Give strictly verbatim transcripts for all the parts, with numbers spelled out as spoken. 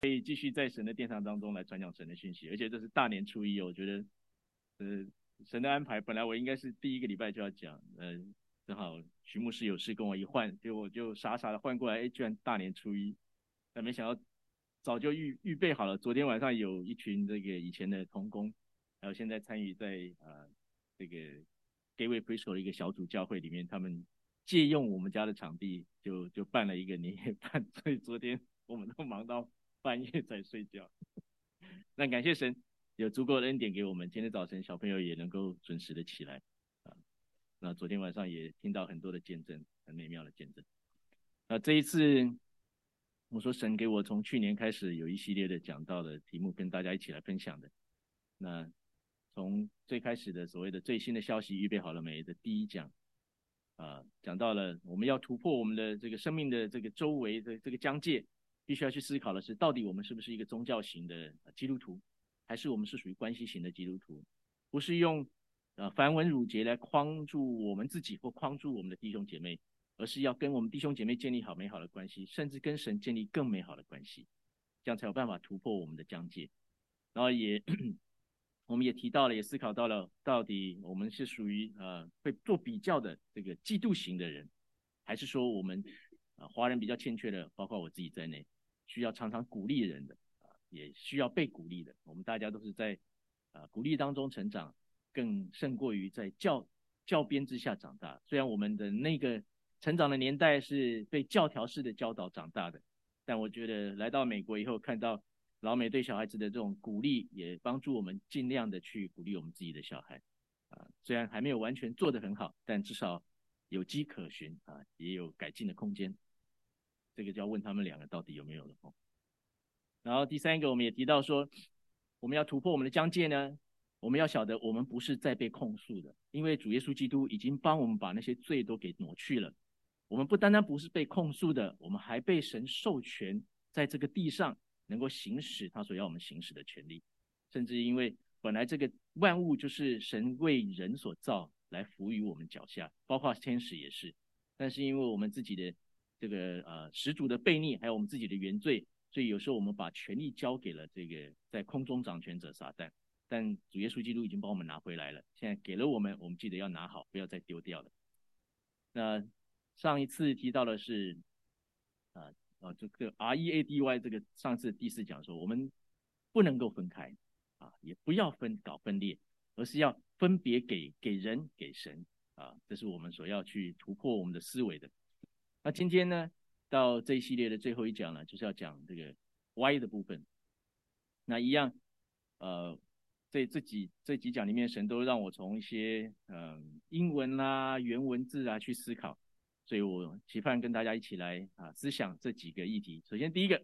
可以继续在神的殿堂当中来传讲神的讯息，而且这是大年初一，我觉得，呃，神的安排本来我应该是第一个礼拜就要讲，呃，正好徐牧师有事跟我一换，结果我就傻傻的换过来，哎，居然大年初一，但没想到早就预预备好了。昨天晚上有一群这个以前的同工，还有现在参与在呃这个 Gateway Preschool 的一个小组教会里面，他们借用我们家的场地，就就办了一个年夜饭，所以昨天我们都忙到半夜才睡觉。那感谢神有足够的恩典给我们，今天早晨小朋友也能够准时的起来啊。那昨天晚上也听到很多的见证，很美妙的见证。那这一次，我说神给我从去年开始有一系列的讲道的题目跟大家一起来分享的。那从最开始的所谓的最新的消息预备好了没的第一讲啊，讲到了我们要突破我们的这个生命的这个周围的这个疆界，必须要去思考的是，到底我们是不是一个宗教型的基督徒，还是我们是属于关系型的基督徒？不是用呃繁文缛节来框住我们自己或框住我们的弟兄姐妹，而是要跟我们弟兄姐妹建立好美好的关系，甚至跟神建立更美好的关系，这样才有办法突破我们的疆界。然后也我们也提到了，也思考到了，到底我们是属于呃会做比较的这个嫉妒型的人，还是说我们啊、呃、华人比较欠缺的，包括我自己在内，需要常常鼓励人的啊、呃，也需要被鼓励的。我们大家都是在啊、呃、鼓励当中成长，更胜过于在教教鞭之下长大。虽然我们的那个成长的年代是被教条式的教导长大的，但我觉得来到美国以后，看到老美对小孩子的这种鼓励，也帮助我们尽量的去鼓励我们自己的小孩啊。虽然还没有完全做得很好，但至少有迹可循啊，也有改进的空间。这个就要问他们两个到底有没有了哦。然后第三个，我们也提到说，我们要突破我们的疆界呢，我们要晓得我们不是在被控诉的，因为主耶稣基督已经帮我们把那些罪都给挪去了。我们不单单不是被控诉的，我们还被神授权在这个地上能够行使他所要我们行使的权利。甚至因为本来这个万物就是神为人所造，来服于我们脚下，包括天使也是。但是因为我们自己的这个呃始祖的悖逆，还有我们自己的原罪，所以有时候我们把权力交给了这个在空中掌权者撒旦。但主耶稣基督已经帮我们拿回来了，现在给了我们，我们记得要拿好，不要再丢掉了。那上一次提到的是啊啊这个 R E A D Y 这个上次第四讲说，我们不能够分开啊，也不要分搞分裂，而是要分别给给人给神啊，这是我们所要去突破我们的思维的。那今天呢，到这一系列的最后一讲呢，就是要讲这个 Y 的部分。那一样，呃，这这几这几讲里面，神都让我从一些嗯、呃、英文啦、原文字啊去思考，所以我期盼跟大家一起来啊思想这几个议题。首先第一个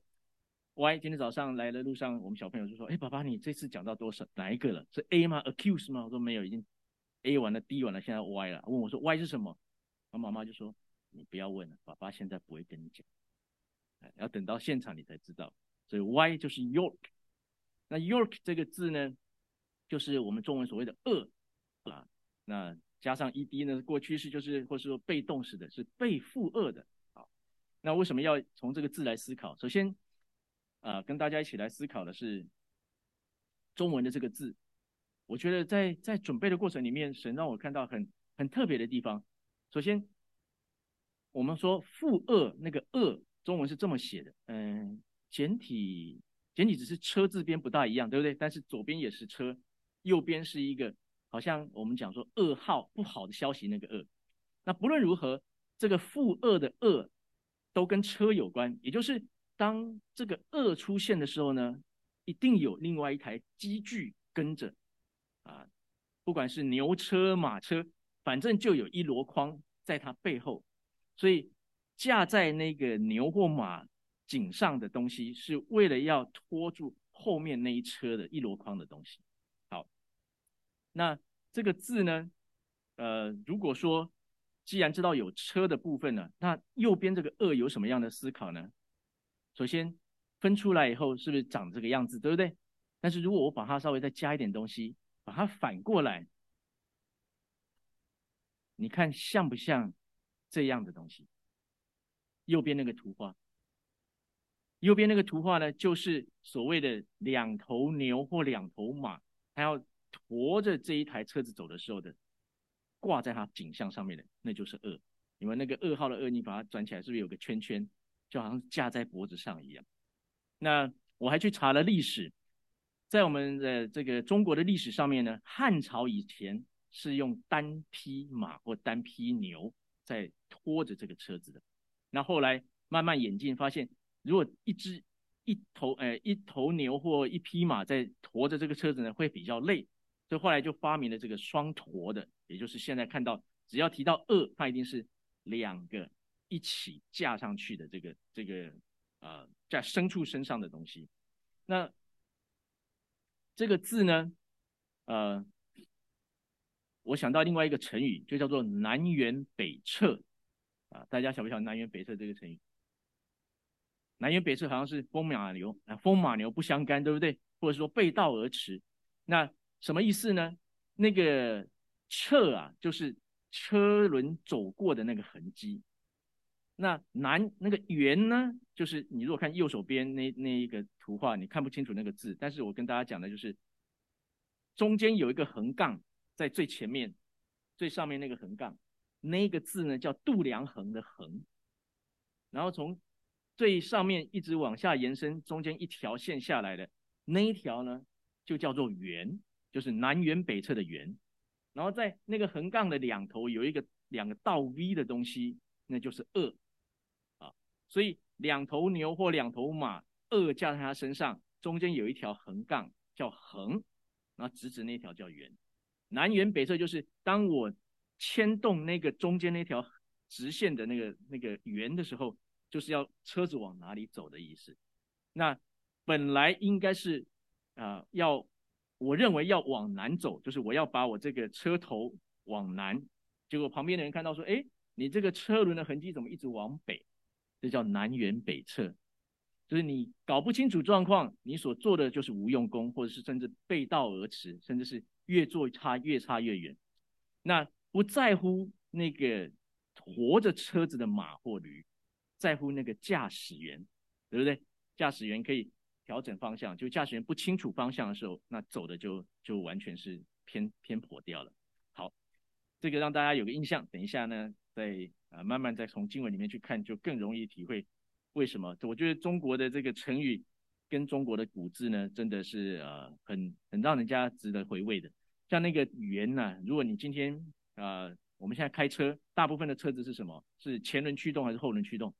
Y， 今天早上来的路上，我们小朋友就说：“哎，爸爸，你这次讲到多少哪一个了？是 A 吗 ？Accuse 吗？”我说没有，已经 A 完了 D 完了，现在 Y 了。问我说 Y 是什么？然后妈妈就说：“你不要问了，爸爸现在不会跟你讲，要等到现场你才知道。”所以 Y 就是 York。那 York 这个字呢，就是我们中文所谓的恶啊，那加上 ed 呢，过去式就是或是说被动式的，是被负恶的。好，那为什么要从这个字来思考？首先，啊、呃，跟大家一起来思考的是中文的这个字。我觉得在在准备的过程里面，神让我看到很很特别的地方。首先，我们说负恶那个恶，中文是这么写的，嗯，简体简体只是车字边不大一样，对不对？但是左边也是车，右边是一个好像我们讲说噩耗不好的消息那个恶。那不论如何，这个负恶的恶都跟车有关，也就是当这个恶出现的时候呢，一定有另外一台机具跟着啊，不管是牛车马车，反正就有一箩筐在它背后。所以架在那个牛或马颈上的东西，是为了要拖住后面那一车的一箩筐的东西。好，那这个字呢，呃，如果说既然知道有车的部分呢，那右边这个恶有什么样的思考呢？首先分出来以后，是不是长这个样子，对不对？但是如果我把它稍微再加一点东西，把它反过来，你看像不像这样的东西？右边那个图画， 右边那个图画呢，就是所谓的两头牛或两头马，它要驮着这一台车子走的时候的，挂在它颈项上面的，那就是二。因为那个二号的二，你把它转起来，是不是有个圈圈，就好像架在脖子上一样？那我还去查了历史，在我们的这个中国的历史上面呢，汉朝以前是用单匹马或单匹牛在拖着这个车子的。那后来慢慢演进，发现如果一只一头呃一头牛或一匹马在驮着这个车子呢，会比较累，所以后来就发明了这个双驮的，也就是现在看到只要提到二，它一定是两个一起架上去的这个这个呃在牲畜身上的东西。那这个字呢，呃，我想到另外一个成语，就叫做南辕北辙啊。大家晓不晓得南辕北辙这个成语？南辕北辙好像是风马牛啊，风马牛不相干，对不对？或者说背道而驰。那什么意思呢？那个辙啊，就是车轮走过的那个痕迹。那南那个圆呢，就是你如果看右手边那那一个图画，你看不清楚那个字，但是我跟大家讲的就是中间有一个横杠在最前面，最上面那个横杠，那个字呢叫度量衡的衡，然后从最上面一直往下延伸，中间一条线下来的那一条呢就叫做圆，就是南辕北辙的圆。然后在那个横杠的两头有一个两个倒 V 的东西，那就是二。所以两头牛或两头马，二架在它身上，中间有一条横杠叫横，然后直直那条叫圆。南辕北辙就是当我牵动那个中间那条直线的那个那个圆的时候，就是要车子往哪里走的意思。那本来应该是啊、呃，要我认为要往南走，就是我要把我这个车头往南，结果旁边的人看到说，哎，你这个车轮的痕迹怎么一直往北？这叫南辕北辙，就是你搞不清楚状况，你所做的就是无用功，或者是甚至背道而驰，甚至是越做差越差越远。那不在乎那个驮着车子的马或驴，在乎那个驾驶员，对不对？驾驶员可以调整方向，就驾驶员不清楚方向的时候，那走的就就完全是偏偏颇掉了。好，这个让大家有个印象。等一下呢，再啊慢慢再从经文里面去看，就更容易体会为什么。我觉得中国的这个成语跟中国的古字呢，真的是呃很很让人家值得回味的。像那个圆呐、啊，如果你今天啊、呃、我们现在开车，大部分的车子是什么？是前轮驱动还是后轮驱动？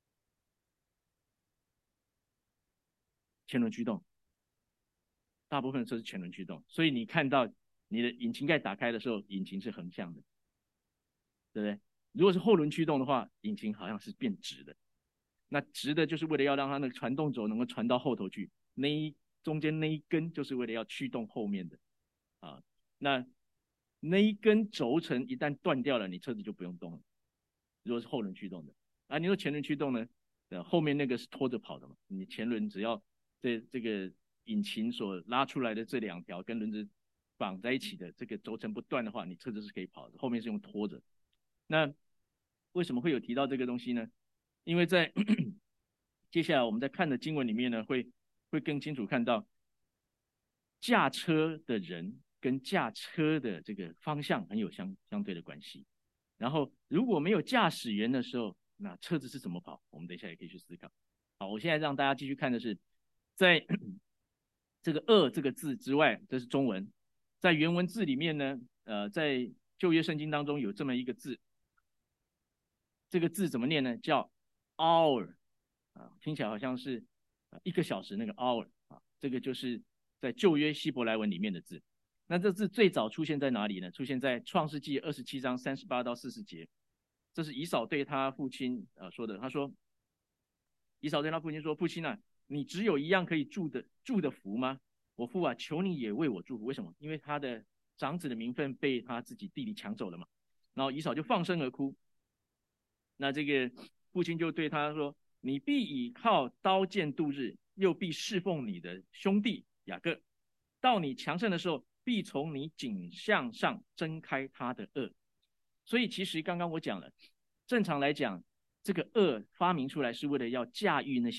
前轮驱动，大部分的车是前轮驱动，所以你看到你的引擎盖打开的时候，引擎是横向的，对不对？如果是后轮驱动的话，引擎好像是变直的。那直的就是为了要让它那个传动轴能够传到后头去，那一中间那一根就是为了要驱动后面的啊。那那一根轴承一旦断掉了，你车子就不用动了。如果是后轮驱动的，啊，你说前轮驱动呢？呃，后面那个是拖着跑的嘛，你前轮只要这这个引擎所拉出来的这两条跟轮子绑在一起的这个轴承不断的话，你车子是可以跑的，后面是用拖着。那为什么会有提到这个东西呢？因为在接下来我们在看的经文里面呢，会会更清楚看到驾车的人跟驾车的这个方向很有相相对的关系。然后如果没有驾驶员的时候，那车子是怎么跑？我们等一下也可以去思考。好，我现在让大家继续看的是，在这个“恶”这个字之外，这是中文，在原文字里面呢，呃，在旧约圣经当中有这么一个字，这个字怎么念呢？叫 hour 啊，听起来好像是一个小时那个 hour 啊，这个就是在旧约希伯来文里面的字。那这字最早出现在哪里呢？出现在创世纪二十七章三十八到四十节。这是以扫对他父亲呃说的。他说，以扫对他父亲说：“父亲啊，你只有一样可以住的住的福吗？我父啊，求你也为我祝福。为什么？因为他的长子的名分被他自己弟弟抢走了嘛。然后以扫就放声而哭。那这个父亲就对他说：你必倚靠刀剑度日，又必侍奉你的兄弟雅各。到你强盛的时候，必从你颈项上挣开他的轭。所以其实刚刚我讲了，正常来讲，这个轭发明出来是为了要驾驭那些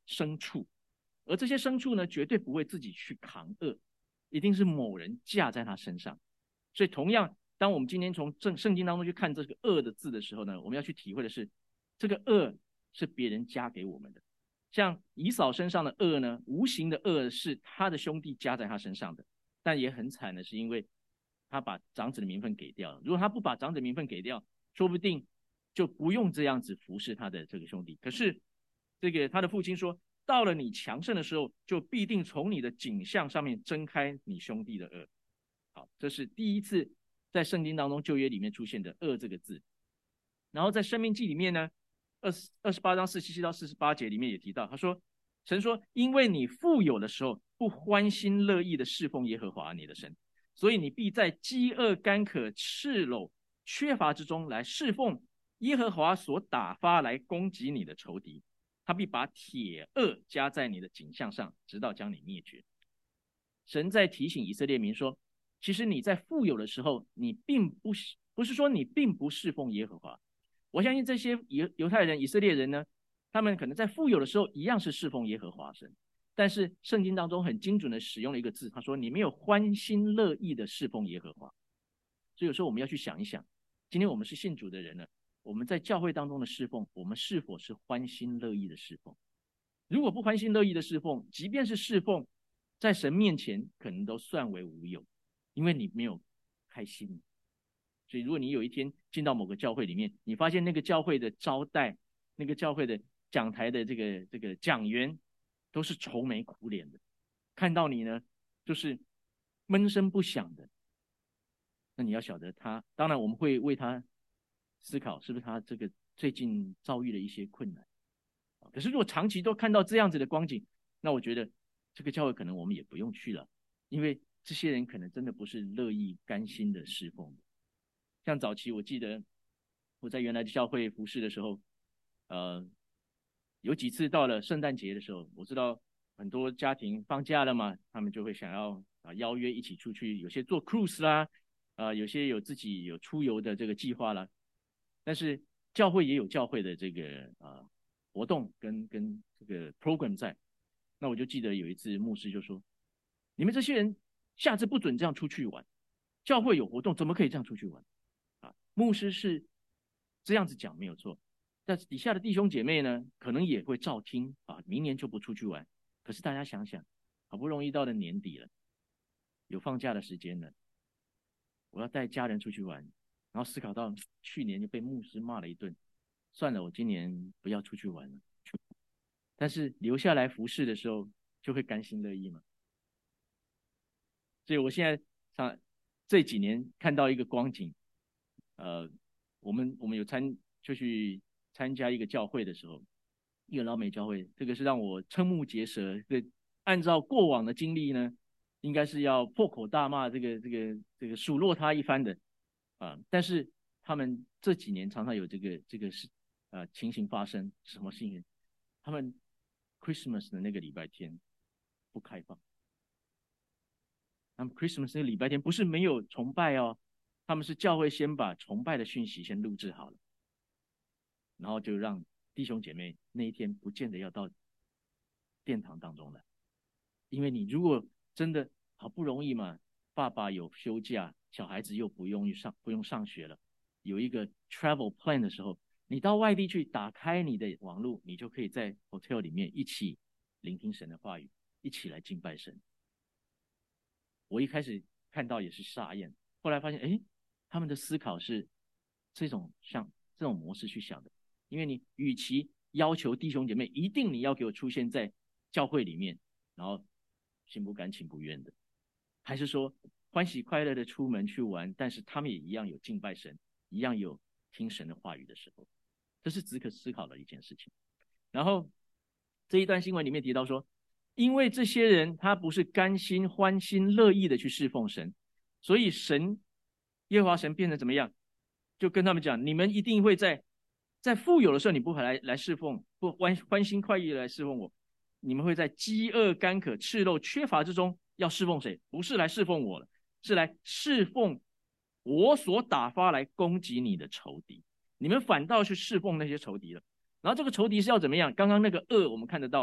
牲畜，而这些牲畜呢，绝对不会自己去扛恶，一定是某人架在他身上。所以同样，当我们今天从圣圣经当中去看这个恶的字的时候呢，我们要去体会的是，这个恶是别人加给我们的。像以扫身上的恶呢，无形的恶是他的兄弟加在他身上的，但也很惨的是，因为他把长子的名分给掉了。如果他不把长子的名分给掉，说不定就不用这样子服侍他的这个兄弟。可是这个他的父亲说，到了你强盛的时候，就必定从你的颈项上面挣开你兄弟的恶。好，这是第一次在圣经当中旧约里面出现的恶这个字。然后在申命记里面呢，二十八章四十七到四十八节里面也提到，他说神说，因为你富有的时候不欢心乐意的侍奉耶和华你的神，所以你必在饥饿干渴赤裸缺乏之中来侍奉耶和华所打发来攻击你的仇敌，他必把铁轭加在你的颈项上，直到将你灭绝。神在提醒以色列民说，其实你在富有的时候，你并不不是说你并不侍奉耶和华。我相信这些犹太人以色列人呢，他们可能在富有的时候一样是侍奉耶和华神，但是圣经当中很精准的使用了一个字，他说你没有欢心乐意的侍奉耶和华。所以有时候我们要去想一想，今天我们是信主的人呢，我们在教会当中的侍奉，我们是否是欢心乐意的侍奉？如果不欢心乐意的侍奉，即便是侍奉，在神面前可能都算为无有，因为你没有开心。所以如果你有一天进到某个教会里面，你发现那个教会的招待，那个教会的讲台的这个这个讲员都是愁眉苦脸的，看到你呢就是闷声不响的，那你要晓得他，当然我们会为他思考是不是他这个最近遭遇了一些困难。可是如果长期都看到这样子的光景，那我觉得这个教会可能我们也不用去了，因为这些人可能真的不是乐意甘心的侍奉的。像早期我记得我在原来的教会服侍的时候，呃，有几次到了圣诞节的时候，我知道很多家庭放假了嘛，他们就会想要啊邀约一起出去，有些做 cruise 啦，啊、呃、有些有自己有出游的这个计划啦。但是教会也有教会的这个啊、呃、活动跟跟这个 program 在。那我就记得有一次牧师就说，你们这些人下次不准这样出去玩，教会有活动怎么可以这样出去玩？啊，牧师是这样子讲没有错，但是底下的弟兄姐妹呢，可能也会照听啊，明年就不出去玩。可是大家想想，好不容易到了年底了，有放假的时间了，我要带家人出去玩，然后思考到去年就被牧师骂了一顿，算了，我今年不要出去玩了。但是留下来服侍的时候，就会甘心乐意嘛。所以我现在上这几年看到一个光景，呃，我们我们有参就去参加一个教会的时候，一个老美教会，这个是让我瞠目结舌。这个按照过往的经历呢，应该是要破口大骂这个这个这个数落他一番的啊。但是他们这几年常常有这个这个事啊情形发生，什么事情？他们 Christmas 的那个礼拜天不开放。他们 Christmas 那个礼拜天不是没有崇拜哦，他们是教会先把崇拜的讯息先录制好了，然后就让弟兄姐妹那一天不见得要到殿堂当中了。因为你如果真的好不容易嘛，爸爸有休假，小孩子又不用上不用上学了，有一个 travel plan 的时候，你到外地去打开你的网络，你就可以在 hotel 里面一起聆听神的话语，一起来敬拜神。我一开始看到也是傻眼，后来发现，哎，他们的思考是这种像这种模式去想的。因为你与其要求弟兄姐妹一定你要给我出现在教会里面，然后心不甘情不愿的，还是说欢喜快乐的出门去玩，但是他们也一样有敬拜神，一样有听神的话语的时候，这是只可思考的一件事情。然后这一段新闻里面提到说，因为这些人他不是甘心欢心乐意的去侍奉神，所以神耶和华神变成怎么样，就跟他们讲，你们一定会在在富有的时候你不会来来侍奉，不欢欢心快意来侍奉我，你们会在饥饿干渴赤露缺乏之中要侍奉谁？不是来侍奉我了，是来侍奉我所打发来攻击你的仇敌，你们反倒去侍奉那些仇敌了。然后这个仇敌是要怎么样？刚刚那个恶我们看得到，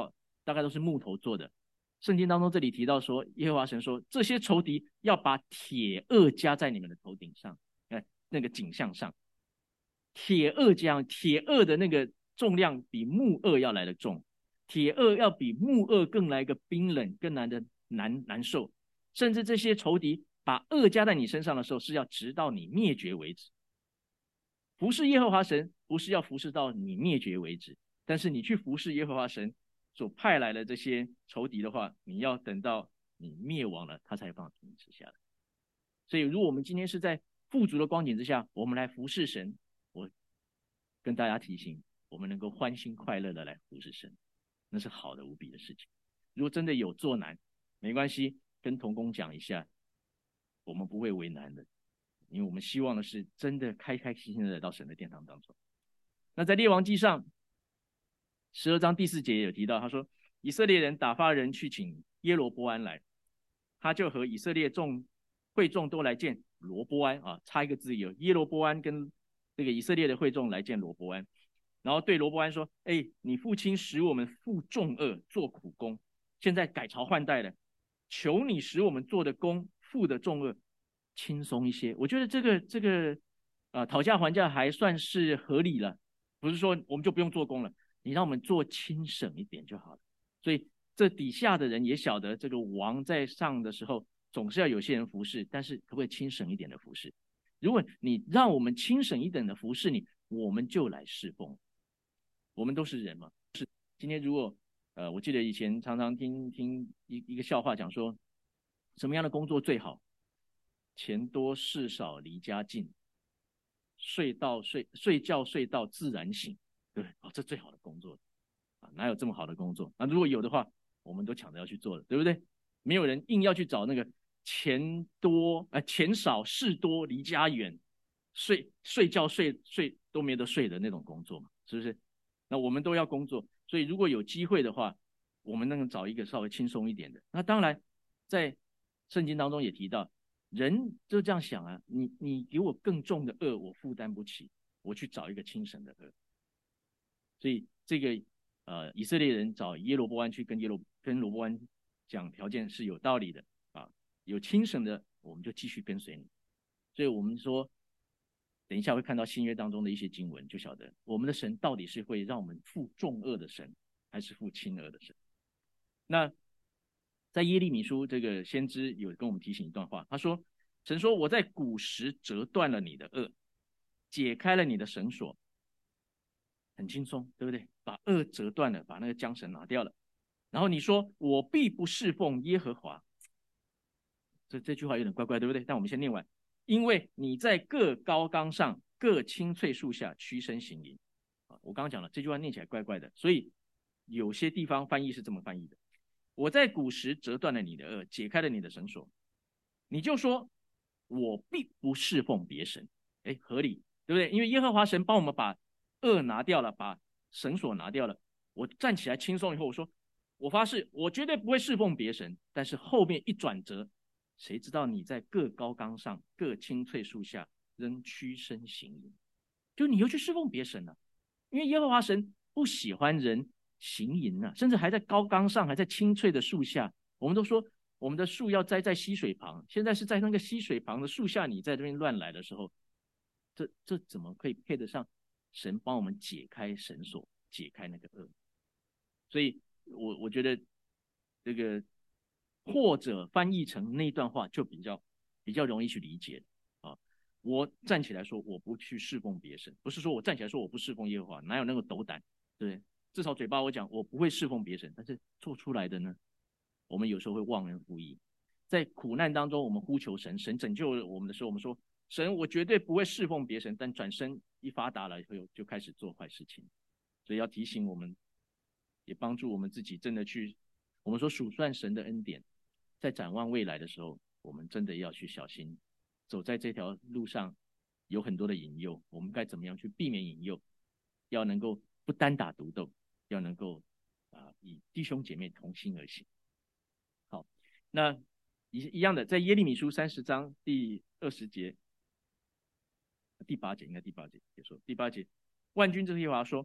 大概都是木头做的。圣经当中这里提到说，耶和华神说，这些仇敌要把铁轭加在你们的头顶上，哎，那个颈项上。铁轭这样，铁轭的那个重量比木轭要来的重，铁轭要比木轭更来个冰冷，更难的难难受。甚至这些仇敌把轭加在你身上的时候，是要直到你灭绝为止。服侍耶和华神不是要服侍到你灭绝为止，但是你去服侍耶和华神所派来的这些仇敌的话，你要等到你灭亡了，他才放停止下来。所以，如果我们今天是在富足的光景之下，我们来服侍神，我跟大家提醒，我们能够欢欣快乐的来服侍神，那是好的无比的事情。如果真的有作难，没关系，跟同工讲一下，我们不会为难的，因为我们希望的是真的开开心心的来到神的殿堂当中。那在列王记上十二章第四节也有提到，他说以色列人打发人去请耶罗波安来，他就和以色列众会众都来见罗波安啊，差一个字，有耶罗波安跟这个以色列的会众来见罗波安，然后对罗波安说：“哎，你父亲使我们负重恶，做苦工，现在改朝换代了，求你使我们做的工、负的重恶轻松一些。”我觉得这个这个啊，讨价还价还算是合理了，不是说我们就不用做工了，你让我们做轻省一点就好了。所以这底下的人也晓得，这个王在上的时候，总是要有些人服侍，但是可不可以轻省一点的服侍？如果你让我们轻省一点的服侍你，我们就来侍奉。我们都是人嘛。是今天如果呃，我记得以前常常听听一一个笑话，讲说什么样的工作最好？钱多事少离家近，睡到睡睡觉睡到自然醒，对不对？哦，这最好的工作啊，哪有这么好的工作？那如果有的话，我们都抢着要去做的，对不对？没有人硬要去找那个钱多呃钱少事多离家远，睡睡觉睡睡都没得睡的那种工作嘛，是不是？那我们都要工作，所以如果有机会的话，我们能找一个稍微轻松一点的。那当然，在圣经当中也提到，人就这样想啊，你你给我更重的恶，我负担不起，我去找一个轻省的恶。所以这个呃以色列人找耶罗波安去跟耶罗跟罗波安讲条件是有道理的啊，有轻省的我们就继续跟随你。所以我们说，等一下会看到新约当中的一些经文，就晓得我们的神到底是会让我们负重恶的神，还是负轻恶的神。那在耶利米书，这个先知有跟我们提醒一段话，他说：“神说，我在古时折断了你的恶，解开了你的绳索。”很轻松，对不对？把恶折断了，把那个缰绳拿掉了。然后你说：“我必不侍奉耶和华。”这这句话有点怪怪，对不对？但我们先念完。因为你在各高冈上、各青翠树下屈身行淫。啊，我刚刚讲了，这句话念起来怪怪的，所以有些地方翻译是这么翻译的：我在古时折断了你的恶，解开了你的绳索，你就说我必不侍奉别神。哎，合理，对不对？因为耶和华神帮我们把恶拿掉了，把绳索拿掉了，我站起来轻松以后，我说我发誓，我绝对不会侍奉别神。但是后面一转折，谁知道你在各高冈上、各青翠树下仍屈身行淫，就你又去侍奉别神了。因为耶和华神不喜欢人行淫啊，甚至还在高冈上，还在青翠的树下。我们都说我们的树要栽在溪水旁，现在是在那个溪水旁的树下，你在这边乱来的时候，这这怎么可以配得上神帮我们解开绳索，解开那个恶？所以我我觉得这个或者翻译成那段话就比较比较容易去理解啊。我站起来说我不去侍奉别神，不是说我站起来说我不侍奉耶和华，哪有那个斗胆？对，至少嘴巴我讲我不会侍奉别神，但是做出来的呢，我们有时候会忘恩负义。在苦难当中，我们呼求神，神拯救我们的时候，我们说神，我绝对不会侍奉别神，但转身一发达了以后，就开始做坏事情。所以要提醒我们，也帮助我们自己真的去，我们说数算神的恩典，在展望未来的时候，我们真的要去小心，走在这条路上有很多的引诱，我们该怎么样去避免引诱？要能够不单打独斗，要能够啊、呃、以弟兄姐妹同心而行。好，那一一样的，在耶利米书三十章第二十节、第八节，应该第八节也说第八节，万军之耶和华说：“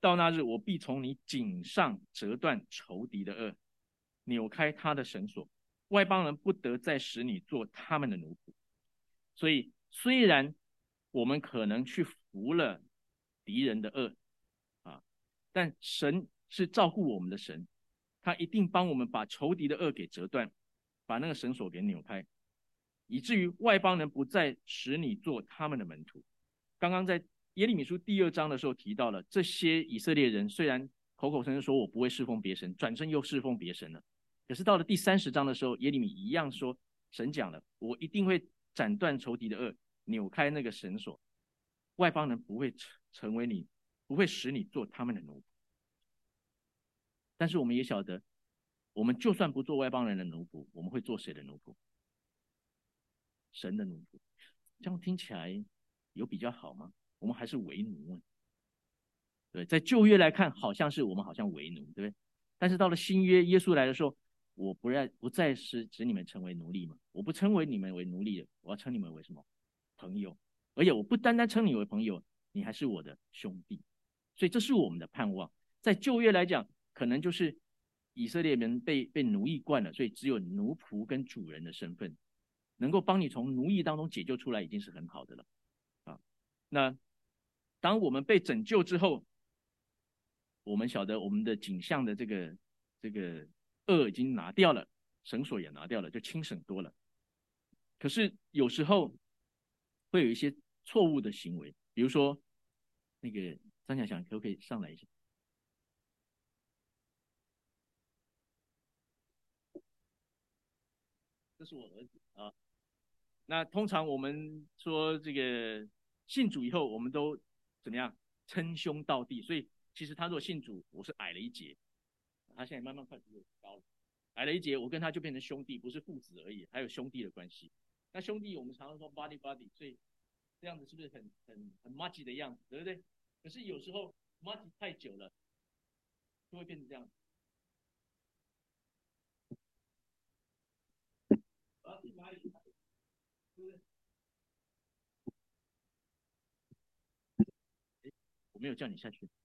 到那日，我必从你颈上折断仇敌的轭，扭开他的绳索，外邦人不得再使你做他们的奴仆。所以，虽然我们可能去服了敌人的轭啊，但神是照顾我们的神，他一定帮我们把仇敌的轭给折断，把那个绳索给扭开，以至于外邦人不再使你做他们的门徒。刚刚在耶利米书第二章的时候提到了，这些以色列人虽然口口声声说我不会侍奉别神，转身又侍奉别神了，可是到了第三十章的时候，耶利米一样说，神讲了，我一定会斩断仇敌的轭，扭开那个绳索，外邦人不会成为你，不会使你做他们的奴仆。但是我们也晓得，我们就算不做外邦人的奴仆，我们会做谁的奴仆？神的奴仆。这样听起来有比较好吗？我们还是为奴啊。对，在旧约来看，好像是我们好像为奴，对不对？但是到了新约，耶稣来的时候，我不再不再是指你们成为奴隶嘛，我不称为你们为奴隶了，我要称你们为什么？朋友。而且我不单单称你为朋友，你还是我的兄弟。所以这是我们的盼望。在旧约来讲，可能就是以色列人被被奴役惯了，所以只有奴仆跟主人的身份，能够帮你从奴役当中解救出来，已经是很好的了啊。那当我们被拯救之后，我们晓得我们的景象的这个这个恶已经拿掉了，绳索也拿掉了，就轻省多了。可是有时候会有一些错误的行为，比如说那个张小祥可不可以上来一下？这是我儿子啊。那通常我们说这个信主以后，我们都怎么样称兄道弟？所以其实他如果信主，我是矮了一截，他现在慢慢快速高了，矮了一截，我跟他就变成兄弟，不是父子而已，还有兄弟的关系。那兄弟我们常常说 body body， 所以这样子是不是很很很 m a g 的样子，对不对？可是有时候 m a g 太久了，就会变成这样。啊，对不对？我没有叫你下去。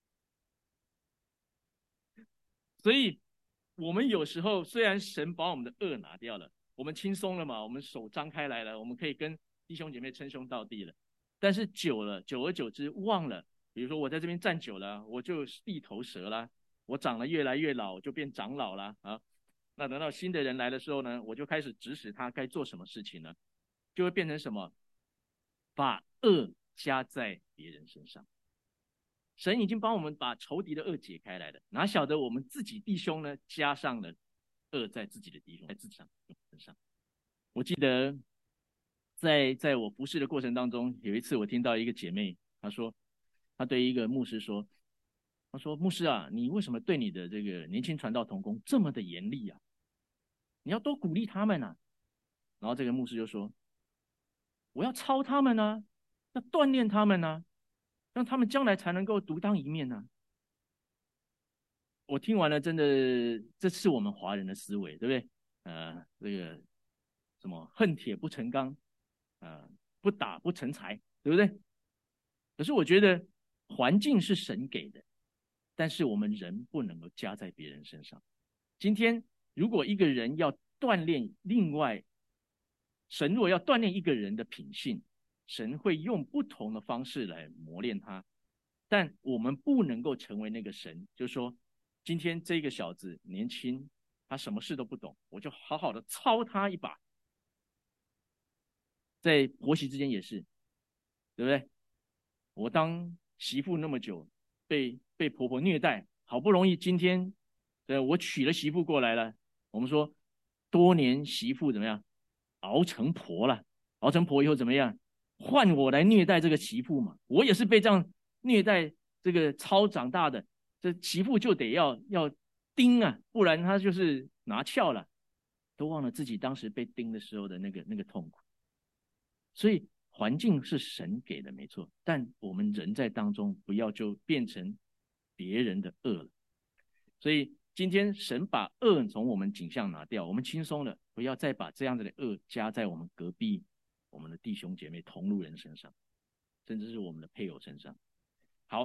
所以我们有时候虽然神把我们的恶拿掉了，我们轻松了嘛，我们手张开来了，我们可以跟弟兄姐妹称兄道弟了。但是久了，久而久之忘了，比如说我在这边站久了，我就地头蛇啦，我长得越来越老，我就变长老啦啊。那等到新的人来的时候呢，我就开始指使他该做什么事情呢，就会变成什么？把恶加在别人身上。神已经帮我们把仇敌的恶解开来了，哪晓得我们自己弟兄呢，加上了恶在自己的弟兄，在自己身上。我记得在在我服侍的过程当中，有一次我听到一个姐妹，她说，她对一个牧师说，她说牧师啊，你为什么对你的这个年轻传道同工这么的严厉啊？你要多鼓励他们啊。然后这个牧师就说，我要操他们啊，要锻炼他们啊，让他们将来才能够独当一面啊。我听完了，真的，这是我们华人的思维，对不对？呃，这个什么恨铁不成钢，呃，不打不成才，对不对？可是我觉得环境是神给的，但是我们人不能够加在别人身上。今天如果一个人要锻炼另外，神如果要锻炼一个人的品性，神会用不同的方式来磨练他，但我们不能够成为那个神，就是说，今天这个小子年轻，他什么事都不懂，我就好好的操他一把。在婆媳之间也是，对不对？我当媳妇那么久，被被婆婆虐待，好不容易今天，对，我娶了媳妇过来了。我们说，多年媳妇怎么样，熬成婆了，熬成婆以后怎么样，换我来虐待这个媳妇嘛？我也是被这样虐待，这个操长大的，这媳妇就得要要盯啊，不然她就是拿翘了，都忘了自己当时被盯的时候的那个那个痛苦。所以环境是神给的，没错，但我们人在当中不要就变成别人的恶了。所以今天神把恶从我们景象拿掉，我们轻松了，不要再把这样子的恶加在我们隔壁、我们的弟兄姐妹、同路人身上，甚至是我们的配偶身上。好，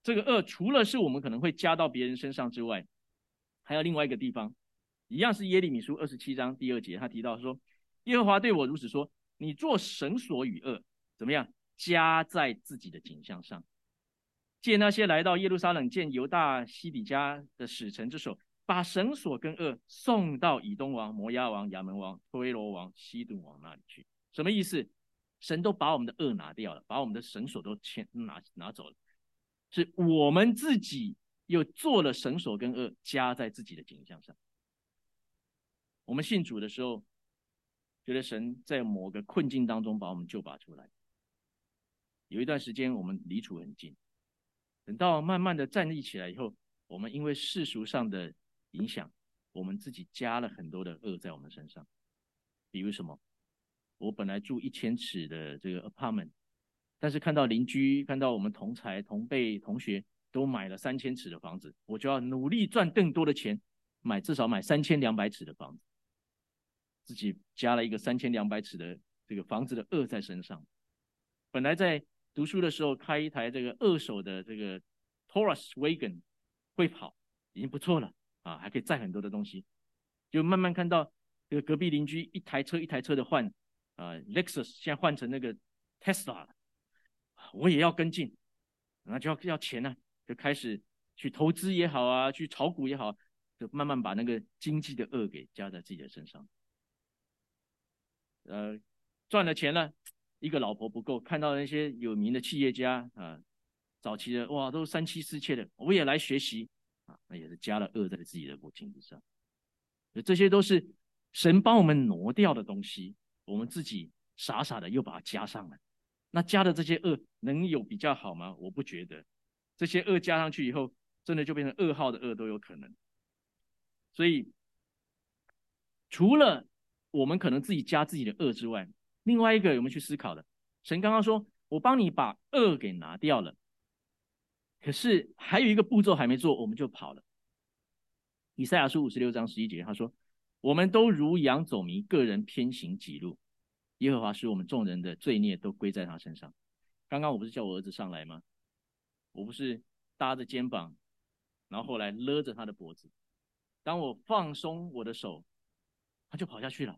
这个恶除了是我们可能会加到别人身上之外，还有另外一个地方，一样是耶利米书二十七章第二节，他提到说，耶和华对我如此说，你做绳索与恶怎么样，加在自己的颈项上，借那些来到耶路撒冷见犹大西底家的使臣之手，把绳索跟恶送到以东王、摩押王、亚门王、推罗王、西顿王那里去。什么意思？神都把我们的恶拿掉了，把我们的绳索都牵拿拿走了，是我们自己又做了绳索跟恶加在自己的颈项上。我们信主的时候，觉得神在某个困境当中把我们救拔出来。有一段时间我们离主很近，等到慢慢的站立起来以后，我们因为世俗上的影响，我们自己加了很多的恶在我们身上。比如什么？我本来住一千尺的这个 apartment， 但是看到邻居、看到我们同才、同辈、同学都买了三千尺的房子，我就要努力赚更多的钱，买至少买三千两百尺的房子，自己加了一个三千两百尺的这个房子的恶在身上。本来在读书的时候开一台这个二手的这个 Taurus Wagon 会跑，已经不错了啊，还可以载很多的东西。就慢慢看到这个隔壁邻居一台车一台车的换，啊 Lexus 现在换成那个 Tesla 了，我也要跟进，那就要要钱啊，就开始去投资也好啊，去炒股也好，就慢慢把那个经济的恶给加在自己的身上。呃，赚了钱了，一个老婆不够，看到那些有名的企业家啊，早期的哇都三妻四妾的，我也来学习啊，那也是加了恶在自己的母亲之上。这些都是神帮我们挪掉的东西，我们自己傻傻的又把它加上来。那加的这些恶能有比较好吗？我不觉得。这些恶加上去以后，真的就变成噩耗的恶都有可能。所以，除了我们可能自己加自己的恶之外，另外一个我们去思考的，神刚刚说，我帮你把恶给拿掉了，可是还有一个步骤还没做，我们就跑了。以赛亚书五十六章十一节，他说：“我们都如羊走迷，个人偏行己路。耶和华使我们众人的罪孽都归在他身上。”刚刚我不是叫我儿子上来吗？我不是搭着肩膀，然后后来勒着他的脖子。当我放松我的手，他就跑下去了。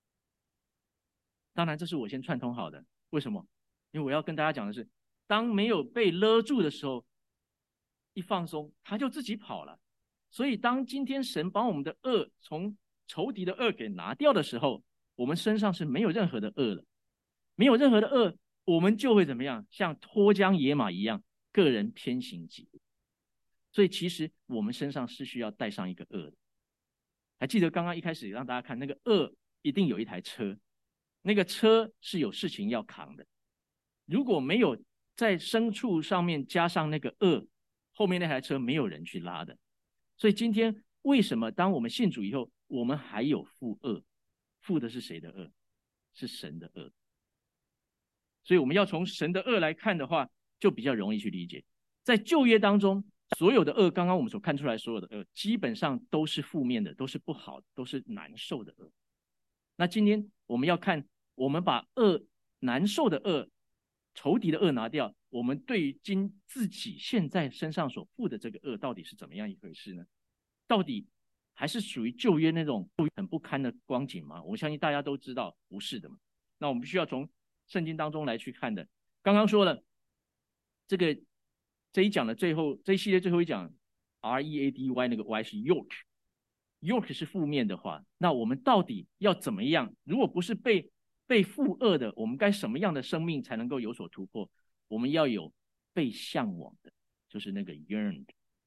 当然，这是我先串通好的。为什么？因为我要跟大家讲的是，当没有被勒住的时候，一放松，他就自己跑了。所以，当今天神把我们的恶从仇敌的恶给拿掉的时候，我们身上是没有任何的恶了，没有任何的恶，我们就会怎么样？像脱缰野马一样，个人偏行己路。所以，其实我们身上是需要带上一个恶的。还记得刚刚一开始让大家看那个恶，一定有一台车，那个车是有事情要扛的。如果没有在牲畜上面加上那个恶，后面那台车没有人去拉的。所以今天为什么当我们信主以后，我们还有负恶？负的是谁的恶？是神的恶。所以我们要从神的恶来看的话，就比较容易去理解。在旧约当中，所有的恶，刚刚我们所看出来所有的恶，基本上都是负面的，都是不好的，都是难受的恶。那今天我们要看，我们把恶、难受的恶、仇敌的恶拿掉，我们对于今自己现在身上所负的这个恶，到底是怎么样一回事呢？到底还是属于旧约那种很不堪的光景吗？我相信大家都知道不是的嘛。那我们必须要从圣经当中来去看的。刚刚说了，这个这一讲的最后，这一系列最后一讲 R E A D Y 那个 Y 是 yoke，yoke 是负面的话，那我们到底要怎么样？如果不是被被负恶的，我们该什么样的生命才能够有所突破？我们要有被向往的，就是那个 yearned。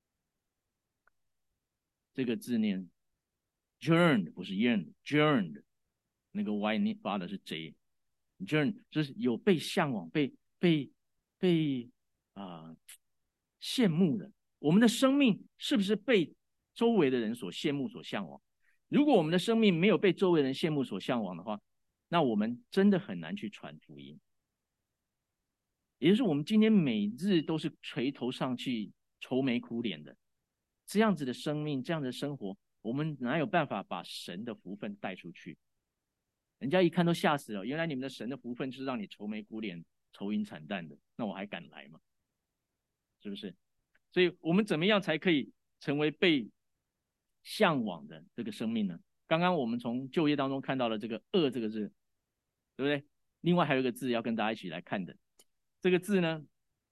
这个字念 yearned， 不是 yearned，yearned， 那个 y 发的是 j，yearned 就是有被向往、被被被啊、呃、羡慕的。我们的生命是不是被周围的人所羡慕、所向往？如果我们的生命没有被周围人羡慕、所向往的话，那我们真的很难去传福音。也就是我们今天每日都是垂头丧气、愁眉苦脸的。这样子的生命，这样的生活，我们哪有办法把神的福分带出去？人家一看都吓死了，原来你们的神的福分就是让你愁眉苦脸、愁云惨淡的，那我还敢来吗？是不是？ 所以我们怎么样才可以成为被向往的这个生命呢？刚刚我们从就业当中看到了这个恶这个字，对不对？另外还有一个字要跟大家一起来看的，这个字呢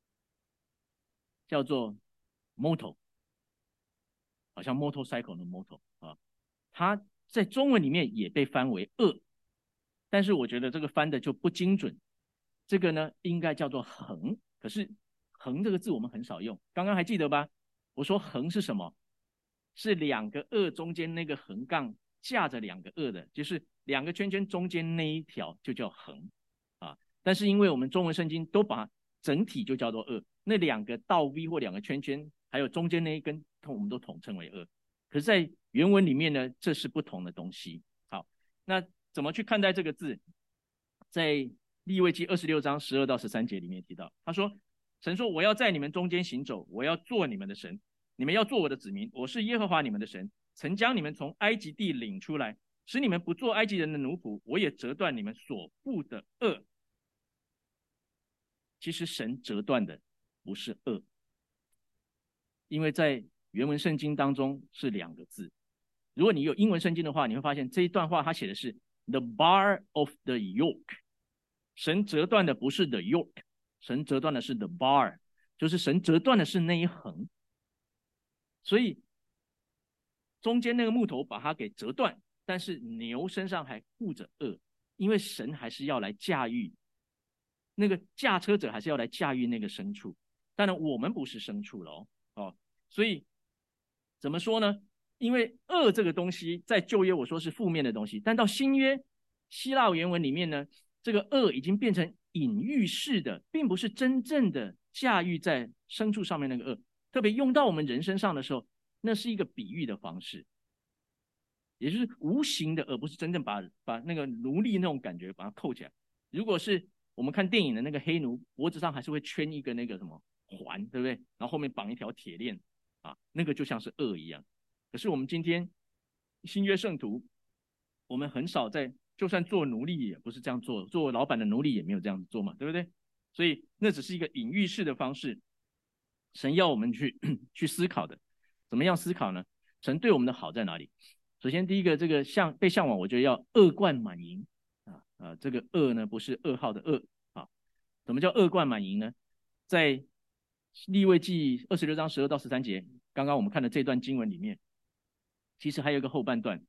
叫做 motor， 好像 motorcycle 的 motor 啊，它在中文里面也被翻为恶，但是我觉得这个翻的就不精准，这个呢应该叫做横，可是横这个字我们很少用，刚刚还记得吧？我说横是什么？是两个二中间那个横杠架着两个二的，就是两个圈圈中间那一条就叫横啊。但是因为我们中文圣经都把整体就叫做二，那两个倒 V 或两个圈圈，还有中间那一根，我们都统称为二。可是，在原文里面呢，这是不同的东西。好，那怎么去看待这个字？在利未记二十六章十二到十三节里面提到，他说：“神说，我要在你们中间行走，我要做你们的神。”你们要做我的子民，我是耶和华你们的神，曾将你们从埃及地领出来，使你们不做埃及人的奴仆，我也折断你们所负的恶。其实神折断的不是恶，因为在原文圣经当中是两个字。如果你有英文圣经的话，你会发现这一段话它写的是 the bar of the yoke， 神折断的不是 the yoke， 神折断的是 the bar， 就是神折断的是那一横。所以中间那个木头把它给折断，但是牛身上还附着轭，因为神还是要来驾驭那个驾车者，还是要来驾驭那个牲畜。当然我们不是牲畜了 哦, 哦所以怎么说呢？因为轭这个东西在旧约我说是负面的东西，但到新约希腊原文里面呢，这个轭已经变成隐喻式的，并不是真正的驾驭在牲畜上面那个轭。特别用到我们人身上的时候，那是一个比喻的方式，也就是无形的，而不是真正把把那个奴隶那种感觉把它扣起来。如果是我们看电影的那个黑奴，脖子上还是会圈一个那个什么环，对不对？然后后面绑一条铁链啊，那个就像是轭一样。可是我们今天新约圣徒，我们很少在，就算做奴隶也不是这样做，做老板的奴隶也没有这样做嘛，对不对？所以那只是一个隐喻式的方式。神要我们去去思考的，怎么样思考呢？神对我们的好在哪里？首先，第一个，这个向被向往，我觉得要恶贯满盈啊啊，这个恶呢不是噩耗的恶啊。什么叫恶贯满盈呢？在利未记二十六章十二到十三节，刚刚我们看的这段经文里面，其实还有一个后半段，